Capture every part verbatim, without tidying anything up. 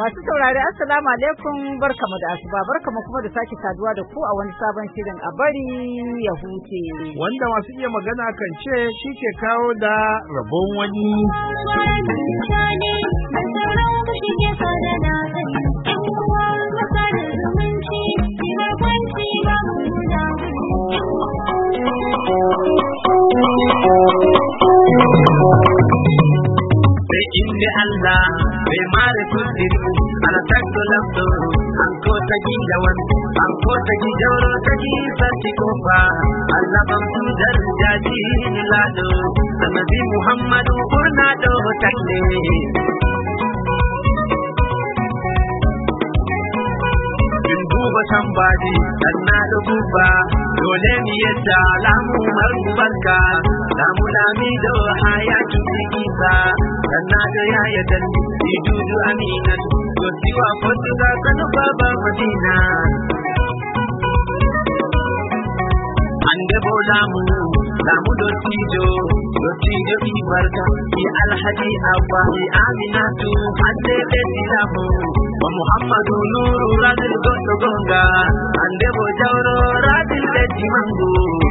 Masu saurari assalamu alaikum, barkamu da asuba, barkamu kuma da sake saduwa da ku a wani sabon shirin a bari ya huce. Wanda masu iya magana kan ce shi ke kawo da rabon wani. Inda Allah bai mare kudin ana takto lamdo an ko ta gida wan an ko ta gida ro ta gi sarki kofa Allah ban su darjaji ni lado annabi Muhammadu kurna do takne duba tambadi anna do guba dole ni yadda lamu marbarka lamu lami do hayatu kisa kanna da yaya dan idudu amina to siwa fotu ga kanu baba madina ande bolamu lamu do tijo do tijo bi barka ya alhaji abba amina tu ande be dilamu wa muhammadu nuru radil gondo gonga ande bo jawro radil be dimangu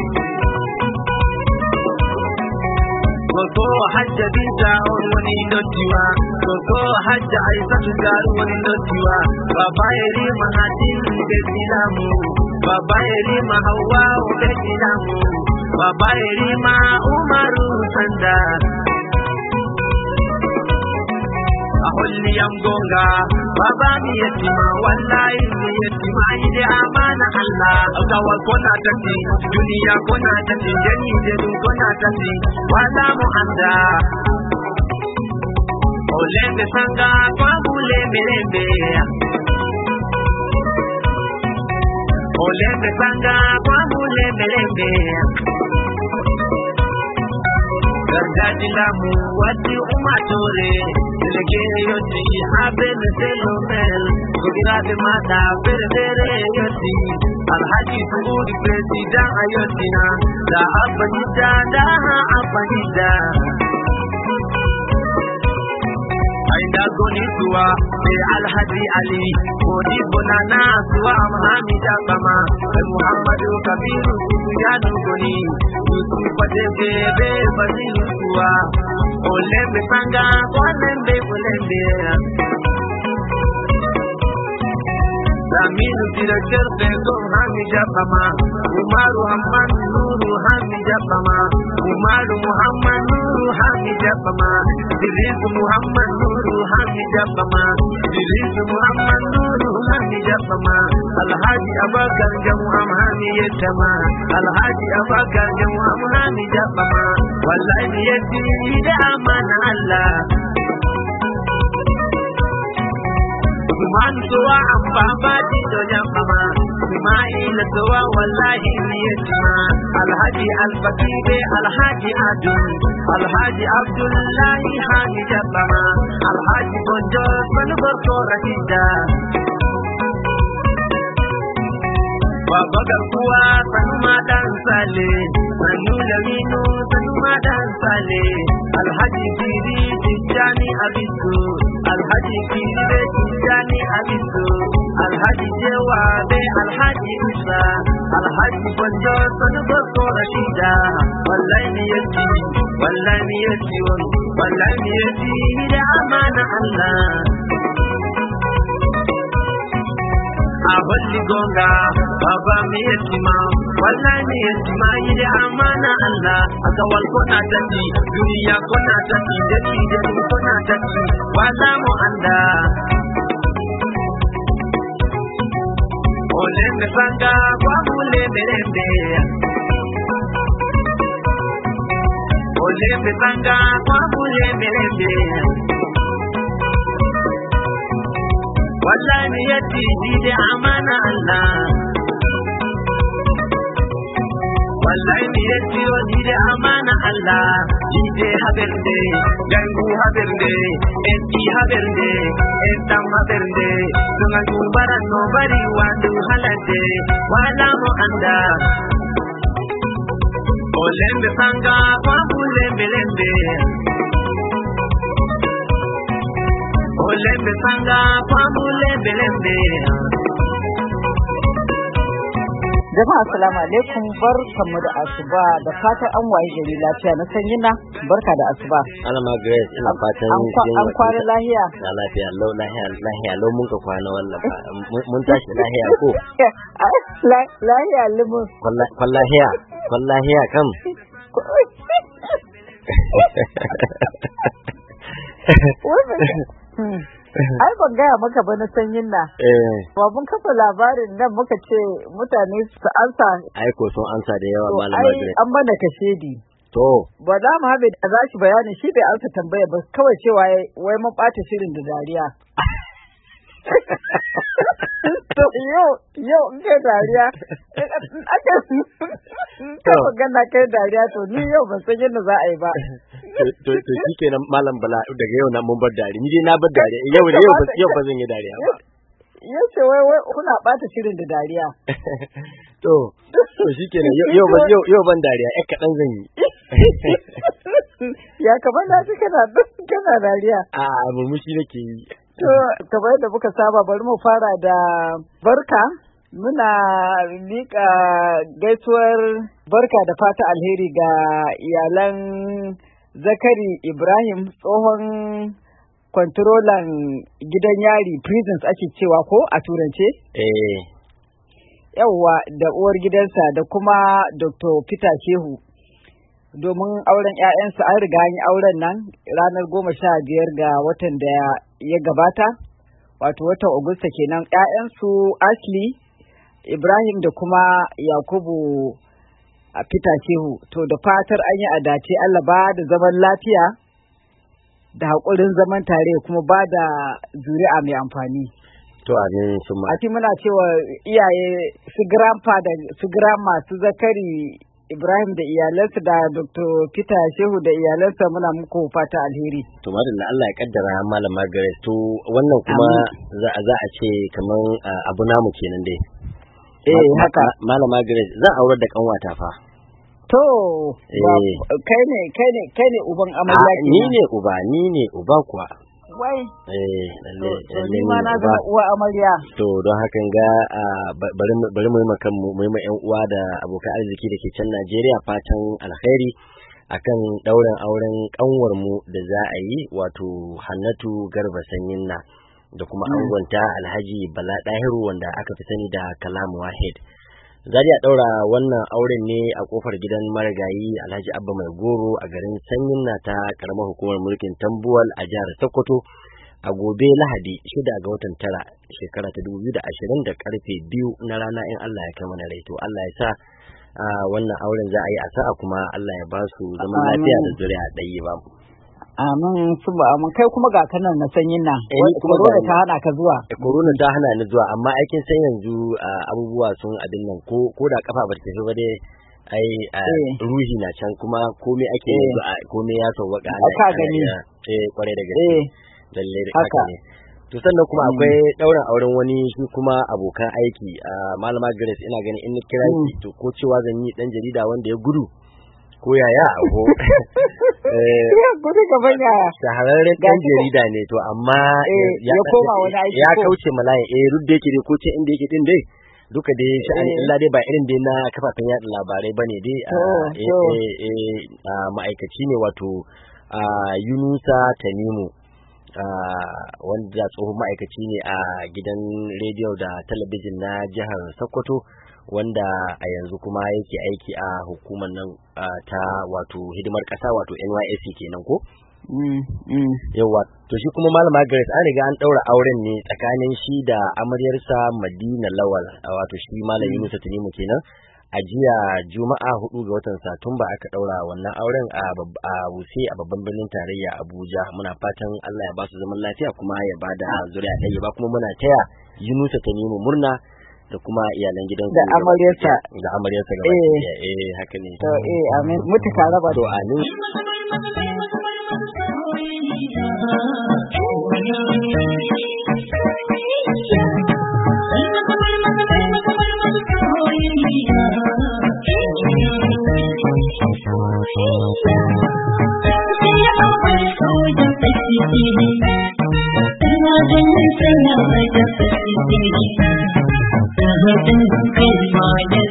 Koko hajja bisa wani ndotiwa Koko hajja aisatu garu wani ndotiwa Baba eri mahatin de silamu Baba eri mahawa de silamu Baba eri ma umaru sanda Ahulli yamgonga Baba mi yetima wallahi mi yetima ide amana Allah Kawal kona tati dunia kona tati jeni jedu kona tati wala mu anda Olembe sanga kwa bule melembe Olembe sanga kwa bule melembe Gargaji lamu wati umatore Lege yoti haben selomel Kugirade mata bere bere yoti Alhaji Saudi President ayotina Da abanida da abanida Ainda goni tuwa Be Alhaji Ali Kodi bonana tuwa Muhammad Bama Muhammadu Kabiru Suyanu goni Yusuf Patebe Be Basiru tuwa Olembe sanga Olembe olembe Aminu director Bego Hami Jabama Umaru Hamman Nuru Hami Jabama Umaru Muhammad Nuru Hami Jabama Dirisu Muhammad Nuru Hami Jabama Dirisu Muhammad Nuru Hami Jabama Alhaji Abakar Jamu Hami Yetama Alhaji Abakar Jamu Hami Jabama Wallahi yati da amana Allah Man tuwa amba badi do jambama Ismail tuwa wallahi niyatima Alhaji Al-Fakibe Alhaji Adun Alhaji Abdullahi Hami Jambama Alhaji Bonjo Manubor Korahida Baba garkuwa sanu madan sale Sanu laminu sanu madan sale Alhaji Biri Tijjani Abisu Alhaji Biri Tijjani Abisu Alhaji Jewa Be Alhaji Isa Alhaji Bonjo sanu Boko Rashida Wallahi niyati Wallahi niyati Wallahi niyati da amana Allah Ahulli gonga Baba mi yetima Wallahi mi yetima Ide amana Allah Akawal kona tati Dunia kona tati Jadi jadi kona tati Wala mu anda Olembe sanga Kwa mule melembe Olembe sanga Kwa mule melembe Wallahi niyati hide amana Allah Wallahi niyati hide amana Allah Hide haberde Gangu haberde Enti haberde Entam haberde Sungan kubaran no bari Wadu halade Wala mo anda Olembe sanga Kwa bulembe lembe olembe sanga kwamu lembe lembe. Jama'a assalamu alaikum, barkamu da asuba da fatan an waye gari lafiya na sanyi na barka da asuba. Alama Grace ina fatan an kwana lahiya. Na lafiya lau lahiya lahiya lau mun ka kwana wannan mun tashi lahiya ko. Lahiya limu. Wallahiya wallahiya kam. Ai ban gaya maka ba na sanyin na. Eh. Ba mun kafa labarin nan muka ce mutane su ansa. Ai ko sun ansa da yawa malama Grace. An mana kashedi. To. Ba za mu habe da za shi bayanin shi bai ansa tambaya ba kawai cewa wai mun ɓata shirin da dariya. To yau yau in kai dariya aka ka magana kai dariya to ni yau ban san yadda za a yi ba. To to shikenan malam Bala daga yau na mun bar dariya ni dai na bar dariya yau yau yau ba zan yi dariya ba. Yau ce wai wai kuna ɓata shirin da dariya. To to shikenan yau ban yau yau ban dariya ai kaɗan zan yi. Ya kamar na ji kana kana dariya. A murmushi nake yi. To kamar yadda muka saba bari mu fara da barka muna miƙa gaisuwar barka da fata alheri ga iyalan Zakari Ibrahim tsohon kwantarolan gidan yari prisons ake cewa ko a turance? Eh. Yawwa da uwar gidansa da kuma Doctor Peter Shehu domin auren 'ya'yansa an riga an yi auren nan ranar goma sha biyar ga watan da ya gabata wato watan Agusta kenan 'ya'yansu Ashley Ibrahim da kuma Yakubu a Peter Shehu to da fatar an yi adace Allah ba da zaman lafiya da haƙurin zaman tare kuma ba da zuri'a mai amfani. To amin suma. A muna cewa iyaye su grandpa da su grandma su Zakari Ibrahim da iyalansa da Doctor Peter Shehu da iyalansa muna muku fata alheri. To madalla Allah ya kaddara malama Grace to wannan kuma za za a ce kaman abu namu kenan dai. Eh haka malama Grace zan aurar da kanwata fa. To kai ne kai ne kai ne uban amarya ni ne uba ni ne uba kuwa. Wai eh lalle lalle ma na ga uwa amarya. To don hakan ga bari bari mu yi makan mu yi ma ƴan uwa da abokan arziki da ke can Najeriya fatan alkhairi akan dauren auren kanwar mu da za a yi wato Hannatu Garba Sanyinna da kuma angonta Alhaji Bala Dahiru wanda aka fi sani da Kalam Wahid. Zari a daura wannan auren ne a kofar gidan marigayi Alhaji Abba Mai Goro a garin Sanyinna ta karamar hukumar mulkin Tambuwal a jihar Sokoto a gobe Lahadi shida ga watan tara shekara ta dubu biyu da ashirin da karfe biyu na rana in Allah ya kai mana rai to Allah ya sa wannan auren za a yi a sa'a kuma Allah ya ba su zaman lafiya da zuriya ɗaya ba. Amin suba amin kai kuma ga kanan na sanyin nan corona ta hana ka zuwa corona ta hana ni zuwa amma aikin san yanzu abubuwa sun abin nan ko ko da kafa ba ta tafi ba dai ai ruhi na can kuma komai ake yanzu komai ya sauwaka aka gani eh kware da gaske lalle da haka ne to sannan kuma akwai daurin auren wani shi kuma abokan aiki malama Grace ina ganin in kira ki to ko cewa zan yi dan jarida wanda ya gudu ko yaya ko eh ya gudu gaban yaya shahararren dan jarida ne to amma ya koma wani aiki ya kauce malaya eh rudde yake dai ko ce inda yake din dai duka dai sha'ani illa dai ba irin dai na kafafen yaɗa labarai bane dai eh eh ma'aikaci ne wato Yunusa Tanimu wanda tsohon ma'aikaci ne a gidan rediyo da talabijin na jihar Sokoto wanda a yanzu kuma yake aiki a hukumar nan ta wato hidimar ƙasa wato N Y S C kenan ko? Yawa to shi kuma malama Grace an riga an ɗaura auren ne tsakanin shi da amaryarsa Madina Lawal wato shi malam Yunusa Tanimu kenan a jiya Juma'a hudu ga watan Satumba aka ɗaura wannan auren a Wuse a babban birnin tarayya Abuja. Muna fatan Allah ya ba su zaman lafiya kuma ya ba da zuriya ɗaya ba kuma muna taya Yunusa Tanimu murna da kuma iyalan gidan da amaryarsa da amaryarsa gaba ɗaya eh haka ne to eh amin mutuka raba to amin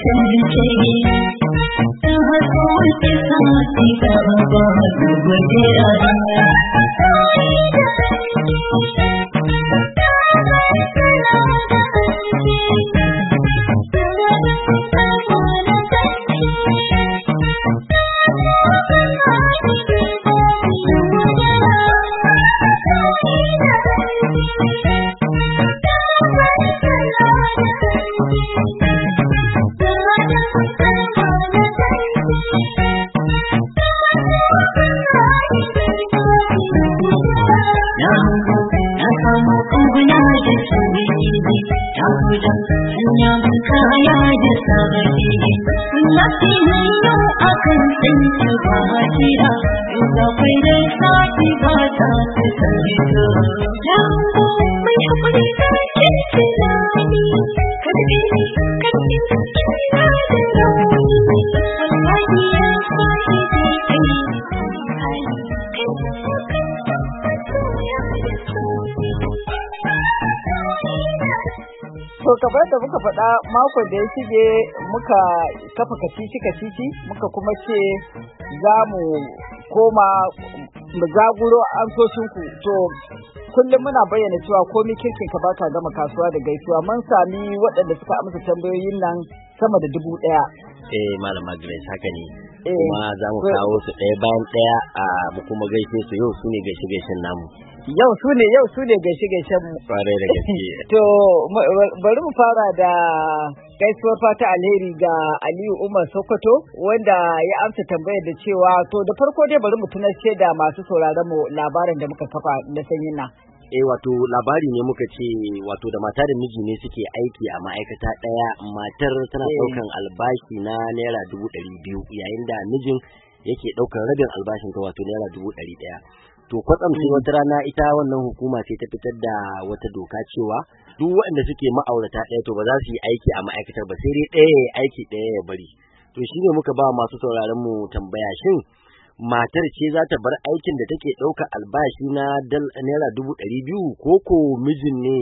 Kamar da muka faɗa makon da ya shige muka kafa kacici kacici muka kuma ce za mu koma mu zaguro amsoshinku. To kullum muna bayyana cewa komai kirkin ka baka gama kasuwa da gaisuwa. Mun sami waɗanda suka amsa tambayoyin nan sama da dubu ɗaya. Eh malama Grace haka ne. Kuma za mu kawo su ɗaya bayan ɗaya a mu kuma gaishe su yau su ne gaishe gaishen namu. Yau su ne yau su ne gaishe gaishen mu. Kwarai da gaske. To bari mu fara da gaisuwar fata alheri ga Aliyu Umar Sokoto wanda ya amsa tambayar da cewa to da farko dai bari mu tunashe da masu sauraron mu labarin da muka kafa na sanyin nan. Eh wato labari ne muka ce wato da mata da miji ne suke aiki a ma'aikata ɗaya, matar tana ɗaukan albashi na naira dubu ɗari biyu yayin da mijin yake ɗaukan rabin albashin ta wato naira dubu ɗari ɗaya. To kwatsam sai wata rana ita wannan hukuma sai ta fitar da wata doka cewa duk waɗanda suke ma'aurata ɗaya to ba za su yi aiki a ma'aikatar ba sai dai ɗaya ya aiki ɗaya ya bari. To shine muka ba masu sauraron mu tambaya shin matar ce za ta bar aikin da take ɗauka albashi na naira dubu ɗari biyu ko ko mijin ne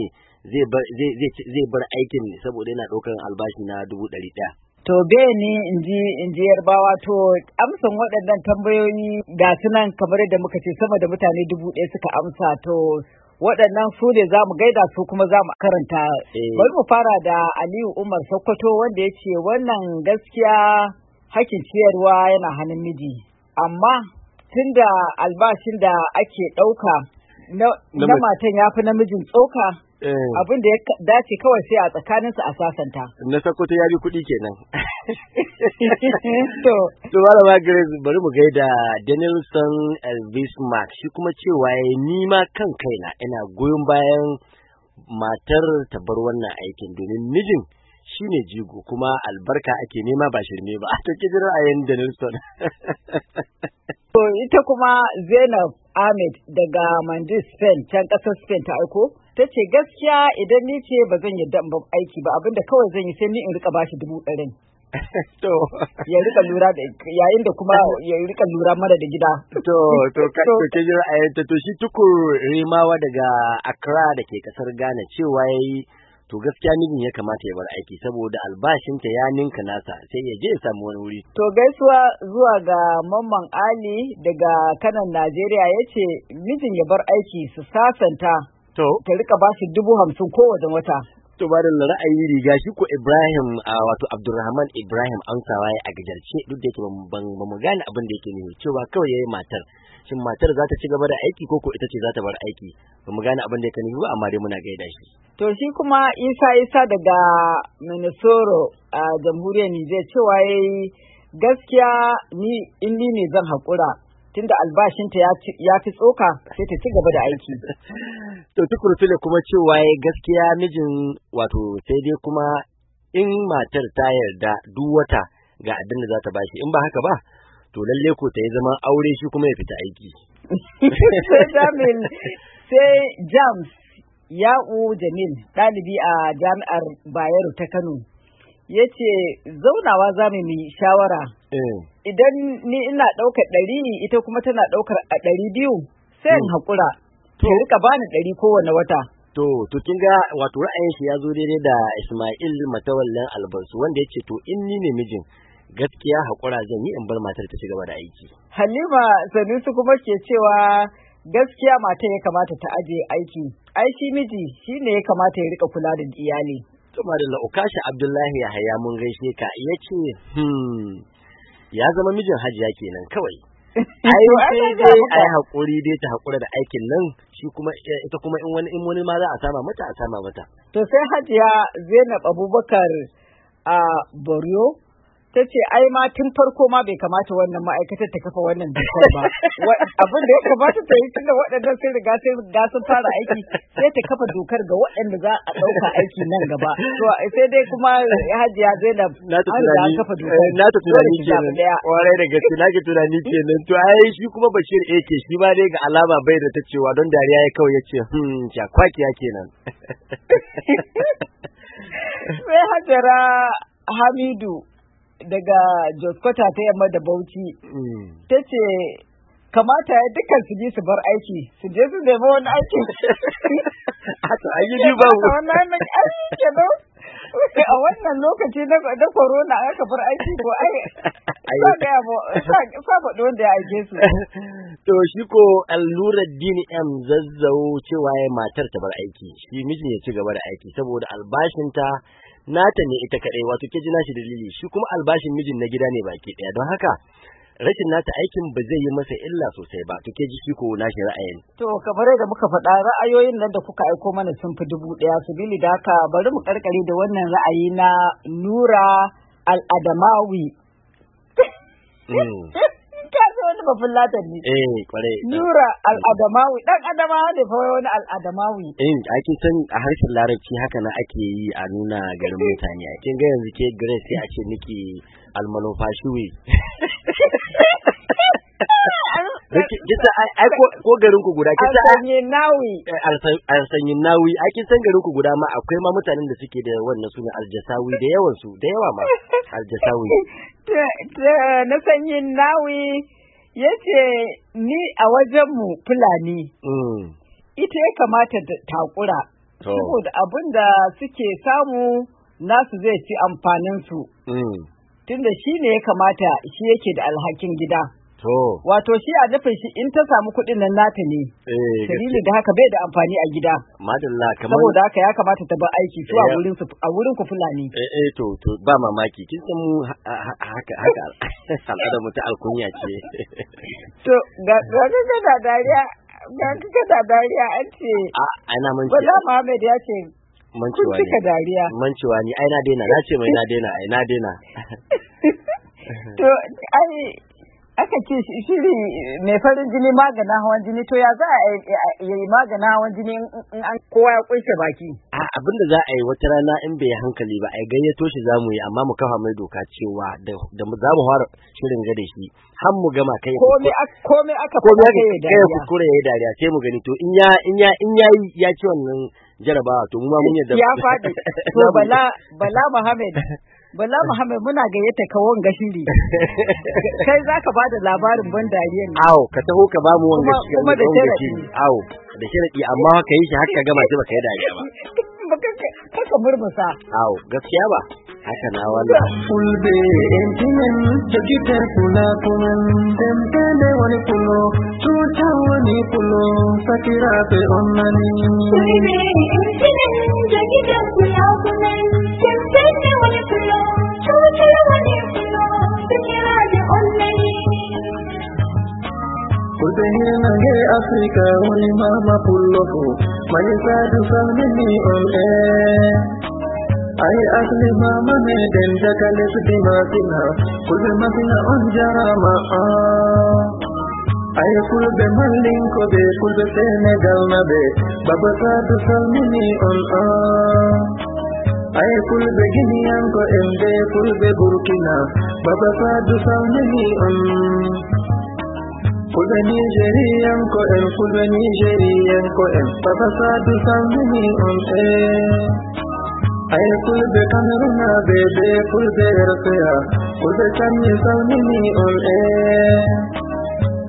zai bar aikin saboda yana ɗaukan albashi na dubu ɗari ɗaya. To be ni in ji in ji yarbawa to amsan waɗannan tambayoyi ga sunan kamar yadda muka ce sama da mutane dubu ɗaya suka amsa to waɗannan su ne za mu gaida su kuma za mu karanta. Bari mu fara da Aliyu Umar Sokoto wanda ya ce wannan gaskiya hakkin ciyarwa yana hannun miji amma tunda albashin da ake ɗauka na matan ya fi namijin tsoka. Abin da ya dace kawai sai a tsakaninsu a sasanta. Na Sokoto ya bi kuɗi kenan. To, to malama Grace bari mu gaida Danielson Elvis Mark shi kuma cewa ni ma kan kaina ina goyon bayan matar ta bar wannan aikin domin mijin shi ne jigo kuma albarka ake nema ba shirme ba. To ki jira ayin Danielson. To ita kuma Zainab Ahmed daga Madrid Spain can ƙasar Spain ta aiko. Ta ce gaskiya idan ni ce ba zan yadda ba aiki ba abinda kawai zan yi sai ni in rika bashi dubu ɗarin. To ya rika lura da yayin da kuma ya rika lura mara da gida. To to ka to ke jira ayyanta to shi Tukur Rimawa daga Accra da ke kasar Ghana cewa yayi to gaskiya mijin ya kamata ya bar aiki saboda albashinta ya ninka nasa sai ya je ya samu wani wuri. To gaisuwa zuwa ga Mamman Ali daga Kanan Najeriya yace mijin ya bar aiki su sasanta. To ta rika bashi dubu hamsin kowace wata. To ba da ra'ayi riga shi ko Ibrahim wato Abdulrahman Ibrahim amsawa ya a gajarce duk da yake ban ba mu gane abin da yake nufi cewa kawai yayi matar shin matar za ta ci gaba da aiki ko ko ita ce za ta bar aiki ba mu gane abin da yake nufi ba amma dai muna gaida shi. To shi kuma Isa Isa daga Minnesota a jamhuriyar Nijar cewa yayi gaskiya ni in ni ne zan haƙura tunda albashinta ya fi tsoka sai ta ci gaba da aiki. To Tukur Sule kuma cewa ya gaskiya mijin wato sai dai kuma in matar ta yarda duk wata ga abin da za ta bashi in ba haka ba to lalle ko ta yi zaman aure shi kuma ya fita aiki. Sai Jamil sai Jams Ya'u Jamil ɗalibi a jami'ar Bayero ta Kano ya ce zaunawa za mu yi shawara. Idan ni ina ɗaukar ɗari ita kuma tana ɗaukar a ɗari biyu sai in haƙura ta rika bani ɗari kowane wata To, to kin ga wato ra'ayin shi ya zo daidai da Ismail Matawallan Albasu wanda ya ce to in ni ne mijin gaskiya haƙura zan yi in bar matar ta ci gaba da aiki. Halima Sanusi kuma ke cewa gaskiya mata ya kamata ta aje aiki. Ai shi miji shi ne ya kamata ya rika kula da iyali. To madalla Ukashi Abdullahi Yahaya mun gaishe ka yace hmm ya zama mijin Hajiya kenan kawai. Ai sai dai ai hakuri dai ta hakura da aikin nan shi kuma ita kuma in wani in wani ma za a sama mata a sama mata. To sai Hajiya Zainab Abubakar a Boryo ta ce ai ma tun farko ma bai kamata wannan ma'aikatar ta kafa wannan dokar ba. Abin da ya kamata ta yi tunda waɗannan sun riga sun riga sun fara aiki sai ta kafa dokar ga waɗanda za a ɗauka aiki nan gaba. To sai dai kuma Hajiya Zainab na ta tunani kafa dokar. Na ta tunani kenan. Kwarai da gaske na ke tunani kenan. To ai shi kuma Bashir Eke shi ma dai ga alama bai da ta cewa don dariya ya kawai ya ce hmm jakwakiya kenan. Sai Hajara Hamidu daga Joskota ta yamma da Bauchi ta ce kamata ya dukkan su ji su bar aiki su je su nemi wani aiki a to an yi ba wannan aiki ne a wannan lokaci na corona aka bar aiki ko ai sa ga mu sa faɗo wanda ya aike su to shi ko Allura Dini M Zazzau cewa ya matar ta bar aiki shi mijin ya ci gaba da aiki saboda albashinta nata ne ita kadai wato ke ji nashi dalili shi kuma albashin mijin na gida ne baki daya don haka rashin nata aikin ba zai yi masa illa sosai ba to ke ji shi ko nashi ra'ayin to kamar da muka faɗa ra'ayoyin nan da kuka aiko mana sun fi dubu ɗaya sabili da haka bari mu karkare da wannan ra'ayi na Nura Al-Adamawi ka zo wani babban ladan ne eh kwarai Nura Al-Adamawi dan Adamawa ne fa wani Al-Adamawi eh ake san a harshen Larabci haka na ake yi a nuna garin mutane a kin ga yanzu ke Grace sai a ce miki almanofashiwi kisa ai ko garin ku guda kisa Alsanyin Nawi Alsanyin Nawi ai kin san garin ku guda ma akwai ma mutanen da suke da wannan sunan Aljasawi da yawan su da yawa ma Aljasawi na Sanyin Nawi yace ni a wajen mu Fulani ita ya kamata ta takura saboda abinda suke samu nasu zai ci amfanin su tunda shi ne ya kamata shi yake da alhakin gida. To. Wato shi a nufin shi in ta samu kuɗin nan nata ne. Eh. Dalili da haka bai da amfani a gida. Madalla kamar. Saboda haka ya kamata ta bar aiki su a wurin su a wurin ku Fulani. Eh eh to to ba mamaki kin san mu haka haka al'ada mu ta alkunya ce. To ga ga ga da dariya ga ga da dariya an ce. A ana mun ce. Bala Muhammad ya ce mancewa ne. Kun dariya. Mancewa ni ai na daina na ce mai na daina ai na daina. To ai aka ce shiri mai farin jini maganin hawan jini to ya za a yi maganin hawan jini in an kowa ya kunshe baki. A abin da za a yi wata rana in bai hankali ba ai gayyato shi zamu yi amma mu kafa mai doka cewa da da za mu fara shirin ga da shi har mu gama kai komai komai aka komai aka kai kuskure yayi dariya sai mu gani to in ya in ya in yayi ya ci wannan jarabawa to mu ma mun yadda ya fadi to bala bala Muhammad Bala Muhammad muna gayyata ka wanga shiri. Kai zaka bada labarin ban dariyar ne. Awo, ka taho ka ba mu wanga shiri. Kuma da sharadi. Awo, da sharadi amma ka yi shi har ka gama shi baka yi dariya ba. Kaka murmusa. Awo, gaskiya ba. Haka na wannan. Fulbe entimen jogite kula kunan tempele wani kulo tuta wani kulo sakira pe onnani. Fulbe entimen jogite kula kunan tempele wani kulo tuta wani kulo sakira pe onnani. Fulbe hirnange Afrika wani mama pullo fu mayisa du salmini on air. Ay asli mama ne den jakale sudi masina kulbe masina on jarama ay kulbe mallin ko be kulbe Senegal na be baba sadu salmini on ay kulbe Guinean ko embe kulbe Burkina baba sadu salmini on kulbe Nigerian ko em kulbe Nigerian ko em baba sadu salmini on eh ay kulbe Cameroon bebe kulbe Eritrea kulbe Kenya salmini on eh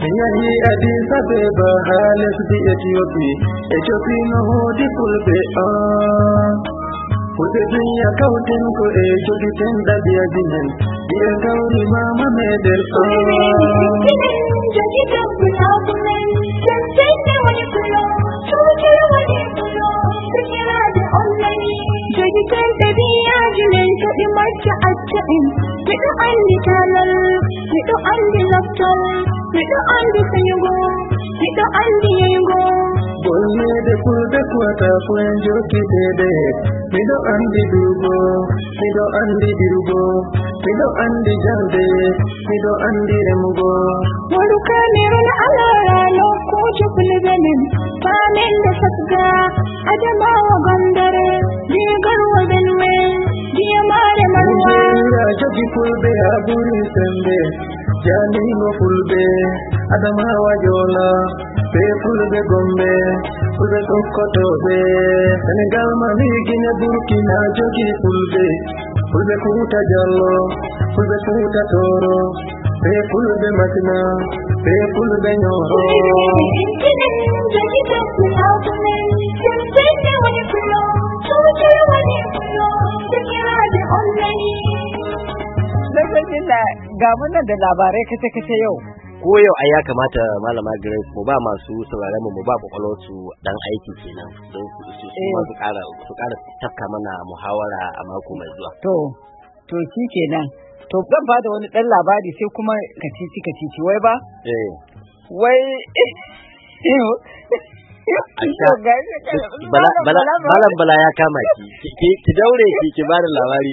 yahi Addis Ababa halas di Ethiopia Ethiopia no hodi fulbe ah fulbe dunya kautin ko e jogi ten da dia dinen dia gauri mama medel ah jogi da kula kulen ten ten ne wani kulo chuchu wani kulo kira da online jogi ten da dia dinen to di marcha achin bidu andi talal bidu andi laptop bidu andi sayugo bidu andi yego bolme de fulbe kwata fuen jogi dede bidu andi dugo bidu andi dirugo bidu andi jande bidu andi remugo waluka neron alara no ko chukul benin pamen da fasga adama wa gondare di garwa benwe di amare marwa ya jogi fulbe aburi sembe jani no fulbe adama wa jola be fulbe gombe fulbe sokoto be senegal mami gine burkina jogi fulbe fulbe kuta jallo fulbe kuta toro be fulbe masina be fulbe nyoro jogi da kula kulen ten ten wani kulo chuchu wani kulo kira da online lokacin da ga munan da labarai kace-kace yau. Ko yau ai ya kamata malama Grace mu ba masu sauraron mu mu ba kwakwalwar su dan aiki kenan don su su su kara su kara tafka mana muhawara a mako mai zuwa. To to shi kenan. To zan ba da wani dan labari sai kuma kacici kacici wai ba? Eh. Wai Malam Bala ya kama ki, ki daure ki ki bada labari.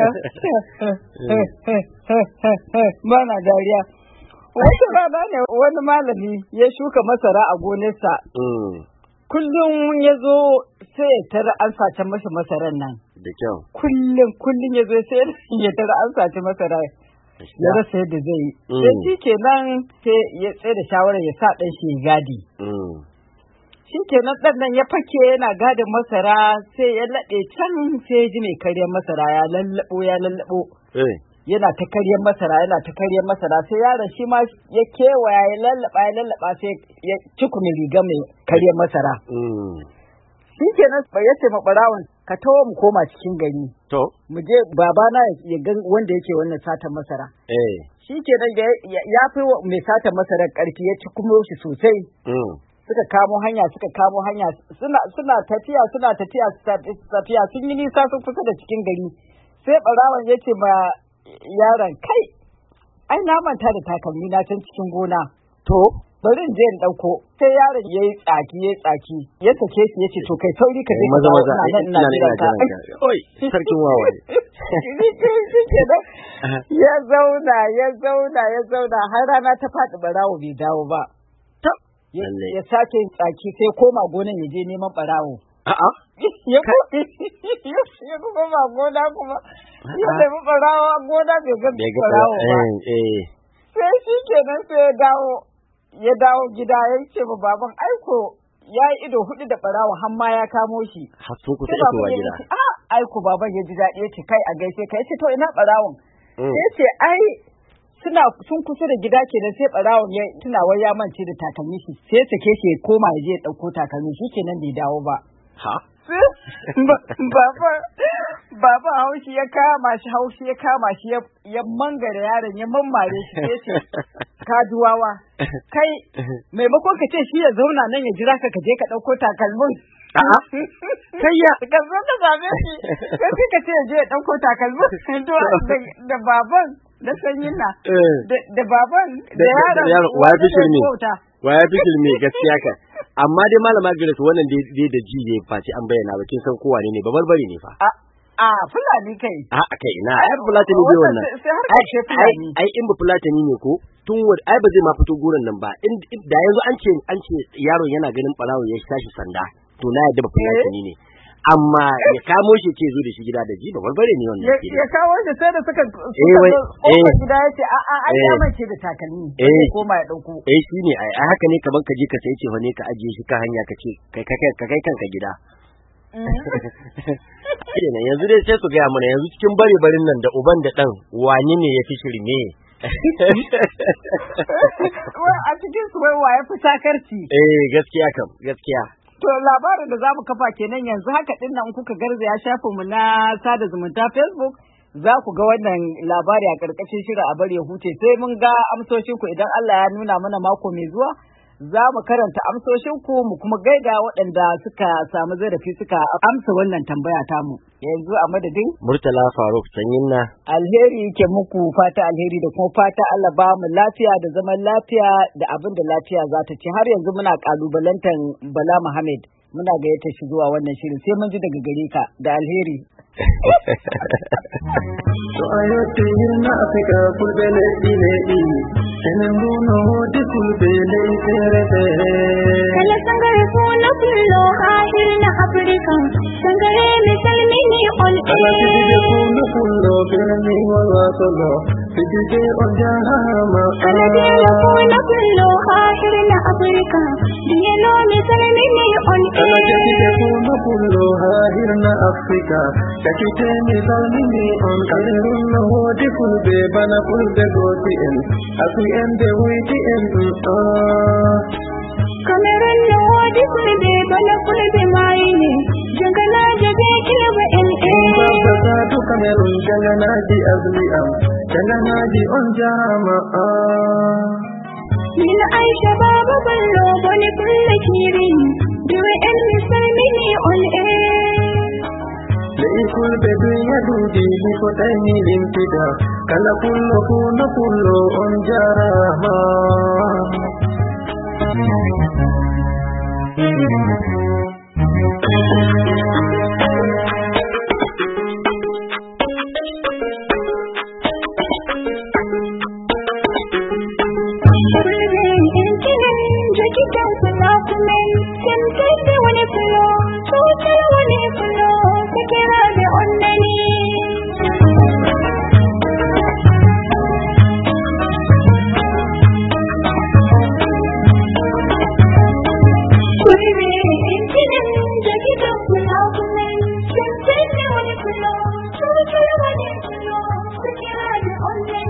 Bana dariya. Wata rana ne wani malami ya shuka masara a gonarsa. Kullum ya zo sai ya tara an sace masa masaran nan. Da kyau. Kullum kullum ya zo sai ya tara an sace masara. Ya rasa yadda zai yi. Sai shi kenan sai ya tsaye da shawarar ya sa ɗan shi gadi. Shi kenan ɗan nan ya fake yana gadin masara sai ya laɗe can sai ya ji mai karyar masara ya lallaɓo ya lallaɓo. Yana ta karyar masara yana ta karyar masara sai yaron shi ma ya kewaya ya lallaɓa ya lallaɓa sai ya cikumi riga mai karyar masara. Shi kenan ya ce ma ɓarawon ka taho mu koma cikin gari. To. Mu je babana ya ga wanda yake wannan satan masara. Eh. Shi kenan ya fi mai satan masarar ƙarfi ya ci kuma shi sosai. Suka kamo hanya suka kamo hanya suna suna tafiya suna tafiya tafiya sun yi nisa sun kusa da cikin gari sai barawan ya ce ma yaron kai ai na manta da takalmi na can cikin gona to bari in je in dauko sai yaron yayi tsaki yayi tsaki ya sake shi yace to kai sauri ka je maza maza ina ina ka oi sarkin wawaye ya zauna ya zauna ya zauna har rana ta faɗi barawo bai dawo ba ya sake tsaki sai koma gonan ya je neman barawo. A'a. Ya koma gona kuma ya nemi barawo gona bai ga barawo ba. Sai shi kenan sai ya dawo ya dawo gida ya ce ba baban aiko ya yi ido hudu da barawo har ma ya kamo shi. Har sun kusa isowa gida. A aiko baban ya ji daɗi ya ce kai a gaishe kai ya ce to ina barawon. Sai ce ai suna sun kusa da gida ke da sai barawon ya tuna wai ya mance da takalmi shi sai ya sake shi ya koma ya je ya dauko takalmi shi kenan bai dawo ba ha baba baba haushi ya kama shi haushi ya kama shi ya mangare yaron ya mammare shi sai ce ka duwawa kai maimakon ka ce shi ya zauna nan ya jira ka ka je ka dauko takalmin a'a kai ya ka zo ka same shi sai ka ce ya je ya dauko takalmin da baban da sanyin na da baban da yaron wa ya fi shirme wa ya fi shirme gaskiya ka amma dai malama Grace wannan dai da ji ne face an bayyana ba kin san kowa ne ba barbari ne fa a fulani kai a kai na ai fulatani ne wannan ai in ba fulatani ne ko tun wad ai ba zai ma fito gurin nan ba da yanzu an ce an ce yaron yana ganin barawo ya tashi sanda to na yadda ba fulatani ne amma ya kamo shi ce zo da shi gida da ji ba barbare ne wannan ya kawo shi sai da suka suka gida ya ce a a an ya mace da takalmi sai koma ya dauko eh shine ai haka ne kaman ka je ka sai ce fa ne ka ajiye shi ka hanya ka ce kai kai ka kai kanka gida kenan yanzu dai sai su ga mana yanzu cikin bare barin nan da uban da dan wani ne yafi shirme a cikin su wai waye fi sakarci. Eh gaskiya kam gaskiya. To labarin da zamu kafa kenan yanzu haka din nan kuka garzaya shafin mu na sada zumunta Facebook za ku ga wannan labari a karkashin shirin a bari ya huce sai mun ga amsoshin ku idan Allah ya nuna mana mako mai zuwa za mu karanta amsoshin ku mu kuma gaida waɗanda suka samu zarafi suka amsa wannan tambaya tamu. Yanzu a madadin Murtala Faruk Sanyinna alheri ke muku fata alheri da kuma fata Allah ba mu lafiya da zaman lafiya da abin da lafiya za ta ci. Har yanzu muna kalubalantan Bala Muhammad muna gayyata shi zuwa wannan shirin sai mun ji daga gare ka da alheri. So ayote hirna Afrika kulbele iledi Tenembuno hodi kulbele terete Kala sangare kuna kullo hirna Afrika Sangare misalmini on Kala tijide kuna kullo birni wala solo Tijide ojahama Kala diya kuna kullo hirna Afrika Diyelo misalmini on Kala tijide kuna kullo hirna Afrika Takite misalmini on Kalerun na hodi kulbe bana kulbe goti en Aku ende witi en Kamerun na hodi kulbe bana kulbe maini Jangana jabe kilaba en Mbaba satu Kamerun jangana di azli am Jangana di on jama Nina Aisha baba ballo bani kulle kirin Dure en misalmini on air Leikul bedunya dudi liko taini limpida Kala kullo kullo kullo on jarama on